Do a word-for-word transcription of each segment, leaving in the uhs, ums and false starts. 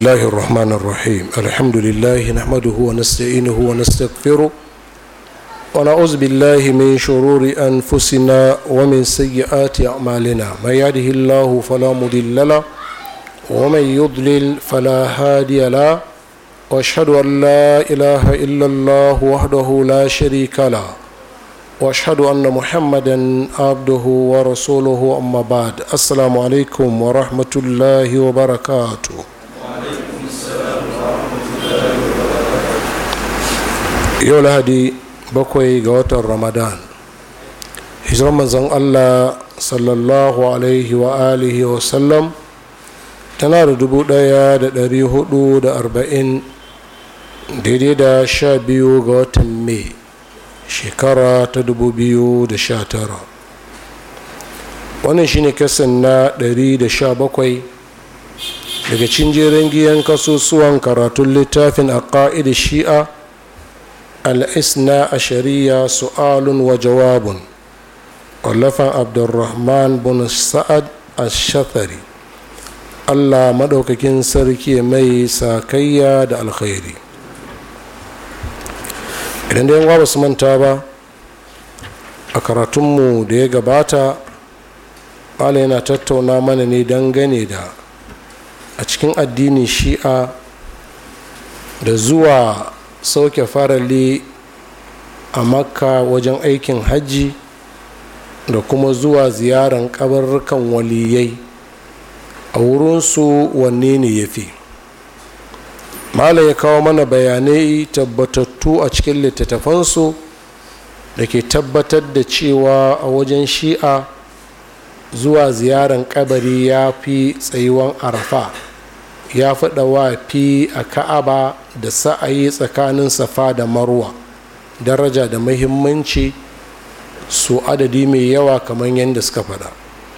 الله الرحمن الرحيم الحمد لله نحمده ونستعينه ونستغفره ونعوذ بالله من شرور أنفسنا ومن سيئات أعمالنا من يهده الله فلا مضل له ومن يضلل فلا هادي له وأشهد أن لا إله إلا الله وحده لا شريك له وأشهد أن محمدا عبده ورسوله أما بعد السلام عليكم ورحمة الله وبركاته. yau lahadi bakwai ga watan ramadan hijirar manzon allah sallallahu alaihi wa alihi wa sallam tana da dubu daya da dari hudu da arba'in daidai da sha biyu ga watan mai shekara ta dubu biyu da sha tara. wannan shine kasan na dari da sha bakwai daga cinjerin giyan kasusuwan karatun littafin aqaid shi'a al'isna a shari'a su'alun wa jawabun ƙwallafan abdurrahman bin sa'ad al-shathari allah maɗaukakin sarki mai sakayya da alkhairi. idan da yanwa ba su manta ba a karatunmu da ya gabata ala yana tattauna mana ne dangane da a cikin addinin shi'a da zuwa sauke farali a makka wajen aikin hajji da kuma zuwa ziyaran kabarrukan waliyai a wurinsu wanne ne ya fi. malam ya kawo mana bayanai tabbatattu a cikin littattafansu da ke tabbatar da cewa a wajen shi'a zuwa ziyaran kabari ya fi tsayuwan arafa, ya fi dawafi a ka'aba da sa'ayi tsakanin safa da marwa daraja da muhimmanci su adadi mai yawa kamar yadda suka faɗa.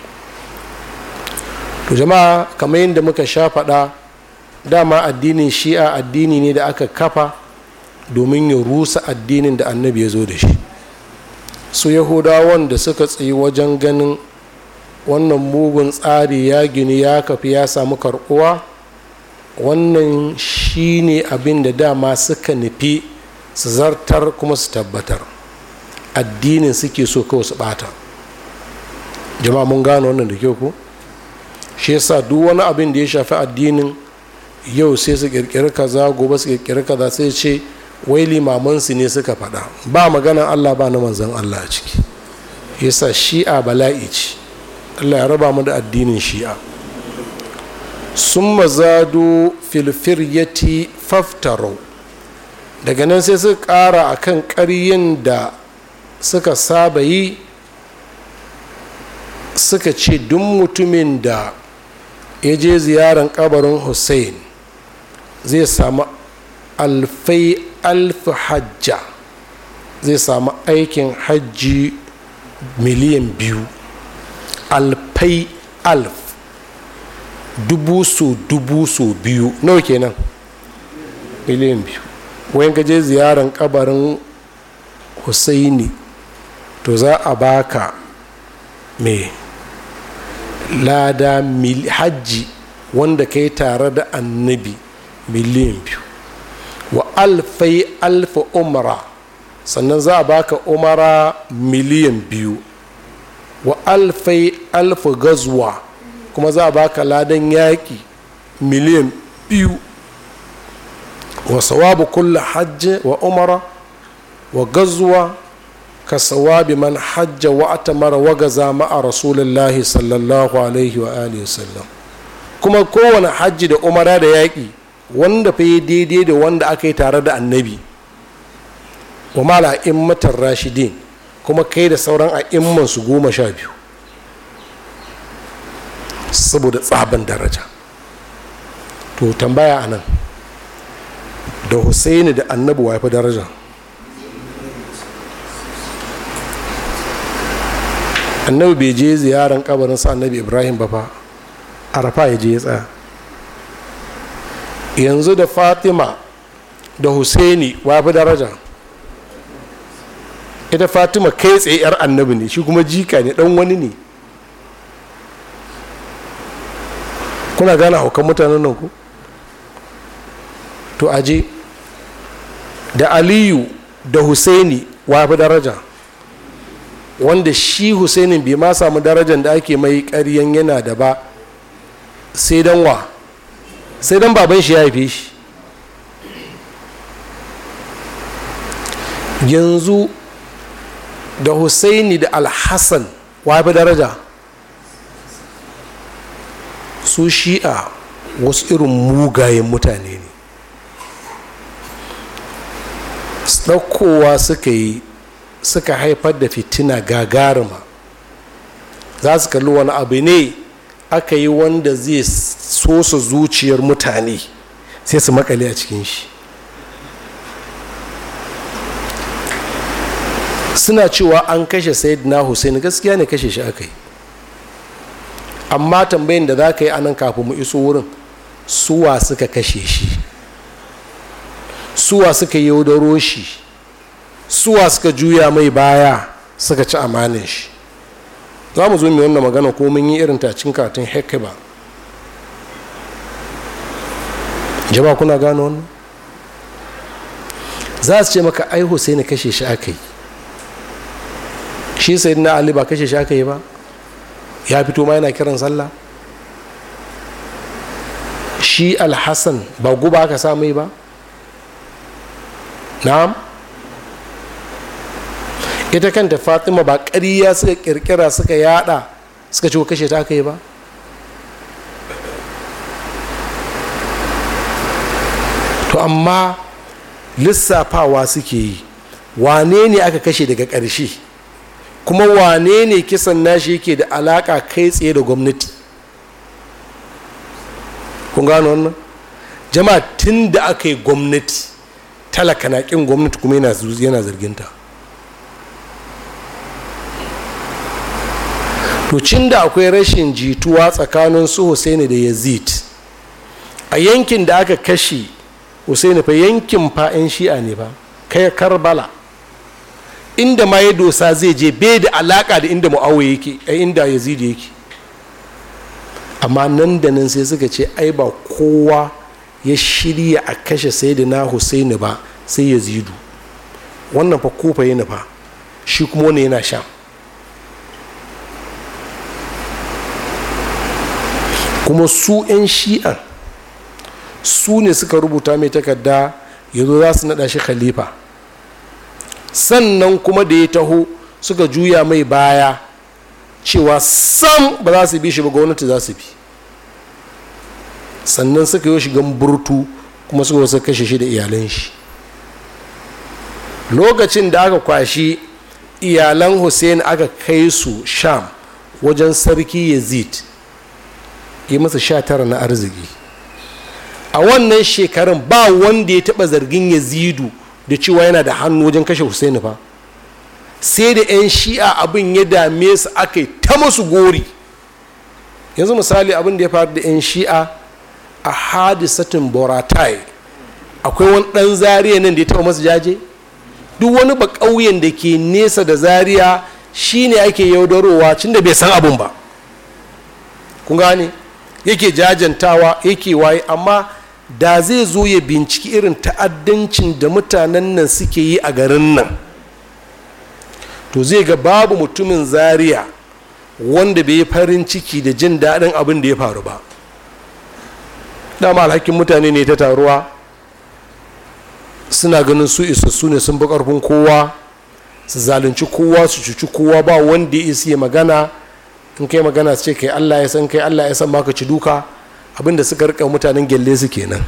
to jama'a kamar yadda muka sha faɗa, dama addinin shi'a addini ne da aka kafa domin ya rusa addinin da annabi ya zo da shi. su yahudawan da suka tsayi wajen ganin wannan mugun tsari ya gini ya kafi ya samu karɓuwa, wannan shine abin da dama suka nufi su zartar kuma su tabbatar. addinin suke so kawai su bata. jama'a mun gano wannan da kyau ko shi yasa duk wani abin da ya shafi addinin yau sai su kirkiri kaza, gobe su kirkiri kaza, sai ce wai limamansu ne suka faɗa. ba maganan Allah ba na manzon Allah a ciki. yasa shi'a bala'i ce. Allah ya raba mu da addinin shi'a. sun mazadu filfiryati faftarau, daga nan sai suka ƙara a kan ƙaryin da suka saba yi, suka ce duk mutumin da ya je ziyarar ƙabarin hussein zai samu alfai alfi hajja, zai samu aikin hajji miliyan biyu. alfai alf dubu so dubu so biyu nawa kenan? miliyan biyu. wayan gaje ziyaran kabarin husaini to za a baka mai lada hajji wanda kai tare da annabi miliyan biyu. wa alfai alfa umara, sannan za a baka umara miliyan biyu. wa alfai alfa gazuwa, kuma za a baka ladan yaƙi miliyan biyu. wa sawabu kulla hajji wa umara wa gazuwa ka sawabi man hajja wa atamara wa gaza ma'a rasulullahi sallallahu alaihi wa alihi wasallam. kuma kowane hajji da umara da yaƙi wanda fa yi daidai da wanda aka yi tare da annabi. wa mala immatar rashidin, kuma kai da sauran a'imman su goma sha biyu, saboda tsaban daraja. to tambaya anan, da husaini da annabi wa fi daraja? annabi bai je ziyaran kabarin sa annabi ibrahim ba fa, arafa ya je ya tsaya. yanzu da fatima da husaini wa fi daraja? ita fatima kai tsaye yar annabi ne, shi kuma jika ne, dan wani ne. kuna gane haukan mutanen nan ku? to aje da aliyu da husaini wa fi daraja, wanda shi husainin bai ma samu darajar da ake mai ƙaryan yana da ba sai dan wa sai dan baban shi ya haife shi. yanzu da husaini da alhassan wa fi daraja? su shi'a wasu irin mugayen mutane ne, ɗaukowa suka yi suka haifar da fitina gagarima. za su kalli wani abu ne aka yi wanda zai sosa zuciyar mutane sai su makale a cikin shi. suna cewa an kashe sayyidina Hussein, gaskiya ne kashe shi aka yi, amma tambayin da za ka yi anan kafin mu iso wurin, suwa suka kashe shi, suwa suka yaudaro shi, suwa suka juya mai baya suka ci amanin shi. za mu zo mai wannan magana ko mun yi irin tacin katin hekaba. jama'a kuna gano wannan? za su ce maka ai Hussein kashe shi aka yi, shi sayyidina Ali ba kashe shi aka yi ba, ya fito ma yana kiran sallah. shi alhassan ba guba aka sa mai ba? na'am. ita kanta Fatima ba ƙarya suka kirkira suka yada suka ce kashe ta aka yi ba? to amma lissafawa suke yi, wane ne aka kashe daga ƙarshe, kuma wane ne kisan nashi yake da alaka kai tsaye da gwamnati. kun gano wannan? jama'a tun da aka yi gwamnati talaka na kin gwamnati kuma yana zarginta. to cin da akwai rashin jituwa tsakanin su Husaini da Yazid a yankin da aka kashe Husaini, fa yankin fa 'yan shi'a ne ba, kai Karbala inda ma ya dosa zai je bai da alaka da inda Muawiya yake, a inda Yazid yake. amma nan da nan sai suka ce ai ba kowa ya shirya a kashe sayyidina Husaini ba sai Yazidu. wannan fa Kufa yana fa, shi kuma wani yana Sham. kuma su 'yan shi'an su ne suka rubuta mai takarda ya zo za su naɗa shi khalifa, sannan kuma da ya taho suka juya mai baya cewa sam ba za su bi shi ba, gwamnati za su bi. sannan suka yi shigan burtu kuma suka wasu kashe shi da iyalan shi. lokacin da aka kwashi iyalan Hussein aka kai su Sham wajen sarki Yazid, yi masa sha tara na arziki. a wannan shekarun ba wanda ya taɓa zargin Yazidu da cewa yana da hannu wajen kashe Hussein fa, sai da 'yan shi'a abin ya dame su aka yi ta masu gori. yanzu misali abin da ya faru da 'yan shi'a a hadisatin Boratai, akwai wani ɗan Zariya nan da ya taɓa masu jaje? duk wani ba ƙauyen da ke nesa da Zariya shine ake yaudarowa cin da bai san abin ba, kun gane, yake jajantawa yake waye. amma da zai zo ya binciki irin ta'addancin da mutanen nan suke yi a garin nan, to zai ga babu mutumin Zariya wanda bai yi farin ciki da jin daɗin abin da ya faru ba. dama alhakin mutane ne ta taruwa, suna ganin su isassu ne, sun bi ƙarfin kowa, su zalunci kowa, su cuci kowa, ba wanda ya isi magana. in kai magana su ce kai Allah ya san, kai Allah ya san maka ci duka. abinda suka rika mutanen gelle su kenan.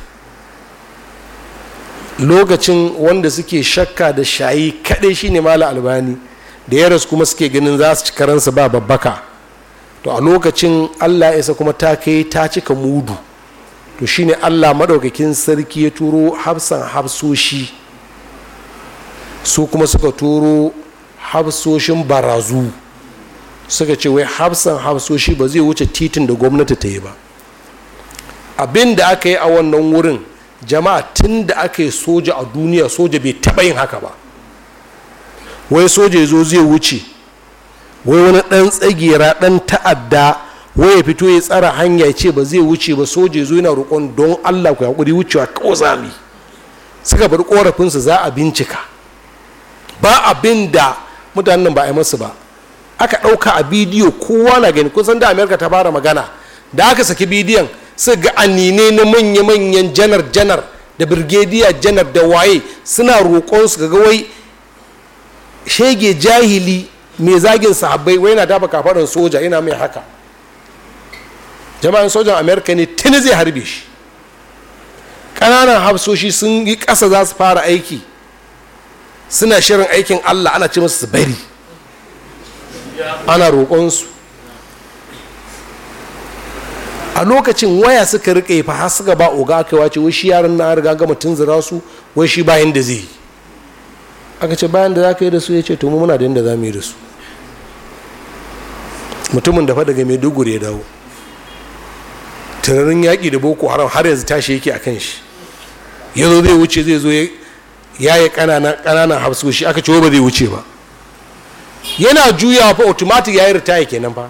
lokacin wanda suke shakka da shayi kaɗai shine Malam Albani, da ya rasu kuma suke ganin za su ci karansu ba babbaka. to a lokacin Allah ya isa kuma ta kai ta cika mudu, to shine Allah madaukakin sarki ya turo hafsan hafsoshi, su kuma suka turo hafsoshin barazu, suka ce wai hafsan hafsoshi ba zai wuce titin da gwamnati ta yi ba. abin da aka yi a wannan wurin, jama'a tun da aka yi soja a duniya, soja bai taɓa yin haka ba. wai soja ya zo zai wuce, wai wani ɗan tsagera ɗan ta'adda wai ya fito ya tsara hanya ya ce ba zai wuce ba, soja ya zo yana roƙon don Allah ku haƙuri wucewa kawai zami. suka bar korafinsu za a bincika. Ba abin da mutanen ba a yi masu ba, aka ɗauka a bidiyo kowa na gani. Kusan da Amerika ta fara magana da aka saki bidiyon su ga anine na manya-manyan janar-janar da birgediya janar da waye suna roƙonsu ga wai shege jahili mai zagin sahabbai wai na dafa kafaɗin soja yana mai haka. Jama'an sojan Amerika ne tuni zai harbe shi. Ƙananan hafsoshi sun yi ƙasa za su fara aiki, suna shirin aikin Allah, ana ce musu su bari, ana roƙonsu. A lokacin waya suka riƙe fa har suka ba oga aka wace wai shi yaran na riga gama tunzura su, wai shi bayan da zai yi. Aka ce bayan da za ka yi da su, ya ce to mu muna da yadda za mu yi da su. Mutumin da fa daga Maiduguri ya dawo, tunanin yaƙi da Boko Haram har yanzu tashi yake a kan shi. Ya zo zai wuce, zai zo ya yi ƙananan hafsoshi, aka ce ba zai wuce ba. Yana juyawa fa automatic ya yi ritaya kenan fa.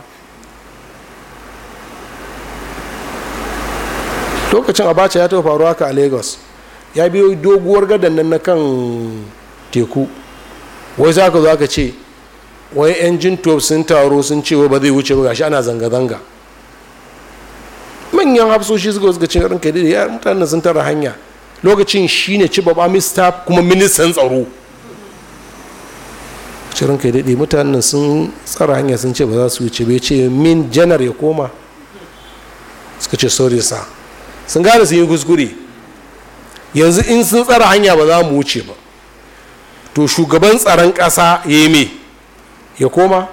Lokacin Abacha ya taɓa faruwa haka a Lagos, ya biyo doguwar gadan nan na kan teku, wai za ka zo aka ce wai yan jintob sun taro sun ce wai ba zai wuce ba, gashi ana zanga-zanga. Manyan hafsoshi suka suka ce ranka da ya mutanen sun tara hanya. Lokacin shine ci baba mista kuma ministan tsaro. Ce ranka da mutanen sun tsara hanya sun ce ba za su wuce ba, ya ce min janar ya koma. Suka ce sorry sa, sun gane sun yi kuskure. Yanzu in sun tsara hanya ba za mu wuce ba, to shugaban tsaron ƙasa ya yi me ya koma.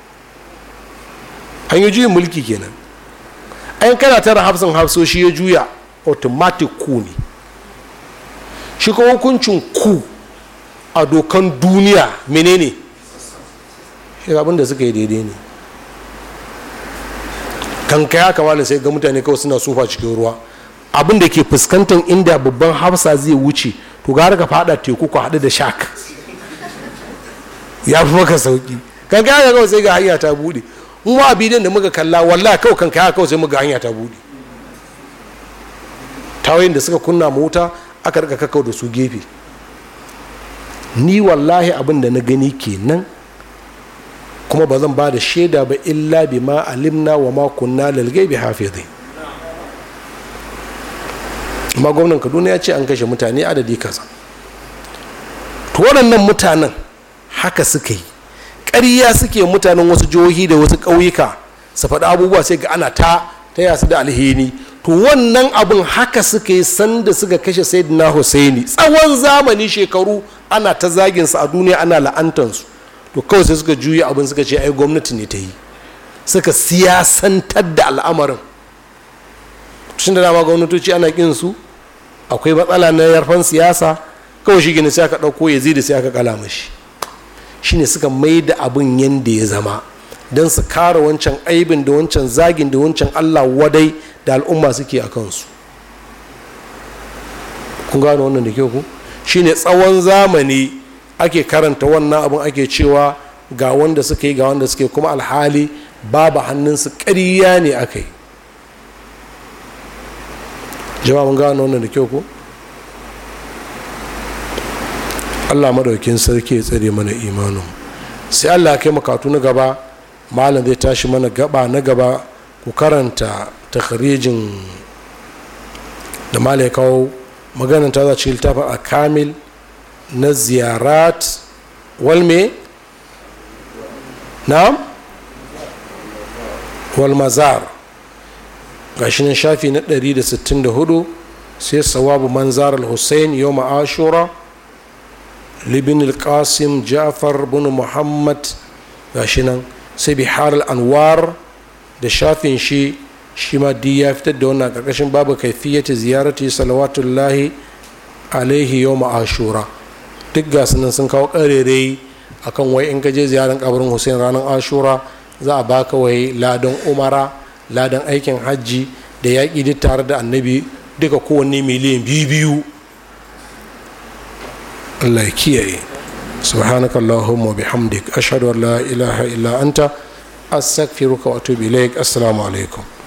An yi juyin mulki kenan. Ayin kana tara hafsan hafsoshi ya juya, automatic ku ne. Shi kuma hukuncin ku a dokan duniya menene? Shi abin da suka yi daidai ne. Kanka ya kamata sai ga mutane kawai suna sufa cikin ruwa. Abin da ke fuskantar inda babban hafsa zai wuce, to gara ka fada teku ku haɗu da shak, ya fi maka sauki. Kanka ya kawai sai ga hanya ta buɗe. Mu ma abin da muka kalla wallahi kawai kanka ya kawai sai muka hanya ta buɗe. Tawayin da suka kunna mota aka rika kakau da su gefe. Ni wallahi abin da na gani kenan, kuma ba zan ba da shaida ba illa bi ma alimna wa ma kunna lil ghaibi hafizin. Amma gwamnan Kaduna ya ce an kashe mutane adadi kaza. To waɗannan mutanen haka suka yi, ƙarya suke mutanen wasu jihohi da wasu ƙauyuka su faɗi abubuwa sai ga ana ta ta yasu da alheri. To wannan abin haka suka yi sanda suka kashe Sayyidina Husaini, tsawon zamani shekaru ana ta zaginsu a duniya, ana la'antansu. To kawai sai suka juya abin suka ce ai gwamnati ne ta yi, suka siyasantar da al'amarin. Tun da dama gwamnatoci ana kin su, akwai matsala na yarfan siyasa, kawai shi gini sai aka ɗauko Yazidi sai aka kala mashi. Shine suka mai da abin yanda ya zama, don su kare wancan aibin da wancan zagin da wancan Allah wadai da al'umma suke a kansu. Kun gano wannan da kyau ku? Shine tsawon zamani ake karanta wannan abin, ake cewa ga wanda suka yi ga wanda suke, kuma alhali babu hannunsu, ƙarya ne aka yi. Jama'a mun gano wannan da kyau ku? Allah madaukin sarki ya tsare mana imanin. Sai Allah kai makatu na gaba, malam zai tashi mana gaba na gaba, ku karanta takharijin da malam ya kawo maganar ta za ci littafin a kamil na ziyarat walme na walmazar, gashi nan shafi na ɗari da sittin da hudu. Sai sawabu manzar al-hussein yau ma'ashura libin al-qasim ja'far bin muhammad, gashi nan. Sai bihar al-anwar da shafin shi shi ma di ya fitar da wannan ƙarƙashin babu kaifiyati ziyarati salawatullahi alaihi yau ma'ashura. Duk gasu nan sun kawo ƙarerai akan wai in ka je ziyarar kabarin Hussein ranar ashura za a baka wai ladan umara, ladan aikin hajji da yaƙi duk tare da annabi, duka kowanne miliyan biyu biyu. Allah ya kiyaye. subhanaka allahumma bihamdik ashhadu an la ilaha illa anta astaghfiruka wa atubu ilaik. Assalamu alaikum.